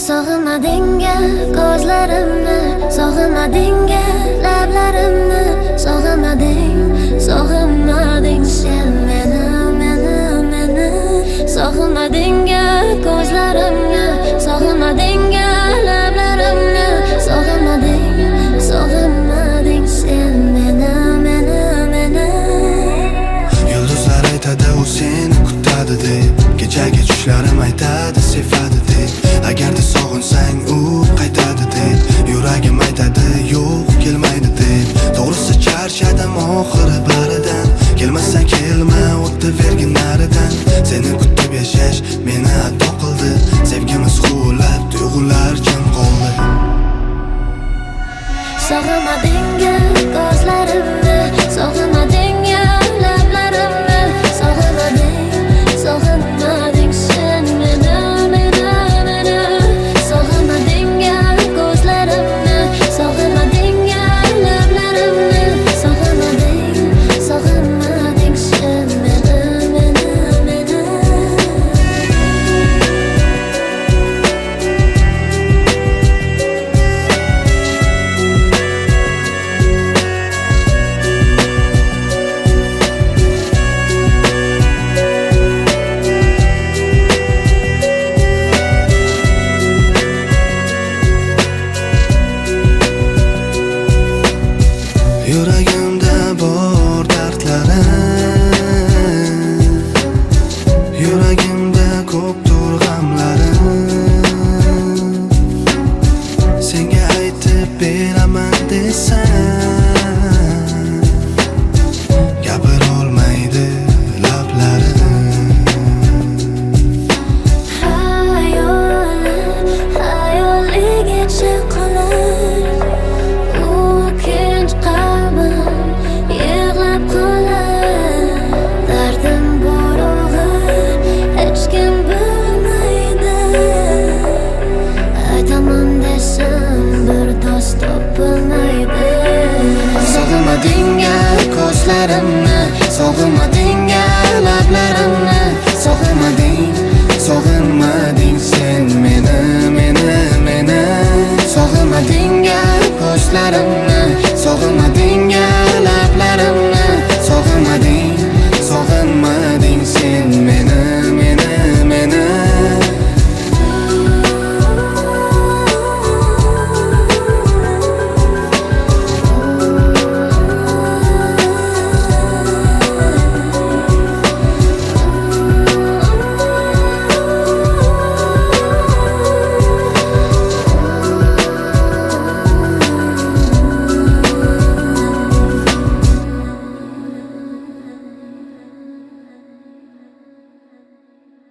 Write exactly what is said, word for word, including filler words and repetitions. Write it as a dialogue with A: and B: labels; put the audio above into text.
A: Sog'inmadingga ko'zlarimni, sog'inmadingga lablarimni, sog'inmading, sog'inmading sen meni, meni, meni. Sog'inmadingga ko'zlarimni, sog'inmadingga lablarimni, sog'inmading, sog'inmading sen meni, meni, meni.
B: Yulduzlar aytadi u seni kutadi deb, kechagi tushlarim aytadi sevadi deb. Agarda sog'insang u qaytadi deb, yuragim aytadi yo'q kelmaydi deb. To'g'risi charchadim oxiri baridan, kelmasang kelma o'tavergin naridan. Seni kutib yashash meni ato qildi, sevgimiz huvlab tuyg'ular jim qoldi.
A: Sog'inmadingga ko'zlarimni, sog'inmadingga lablarimni, sog'inmading, sog'inmading sen meni, meni, meni. Sog'inmadingga ko'zlarimni, sog'inmadingga lablarimni, sog'inmading, sog'inmading sen meni, meni, meni.
B: Yuragimda bor dardlarim, yuragimda ko'pdir g'amlarim. Senga aytib beraman desam, gapirolmaydi lablarim.
A: Hayolim, hayoligacha qolar, u kinch qalbim yig'lab qolar. Dardim bor og'ir, hech kim bilmaydi. Aytaman desam bir do'st topilmaydi.
B: Sog'inmadingga ko'zlarimni, sog'inmadingga lablarimni, sog'inmading, sog'inmading sen meni, meni, meni. Sog'inmadingga ko'zlarimni, sog'inmadingga lablarimni,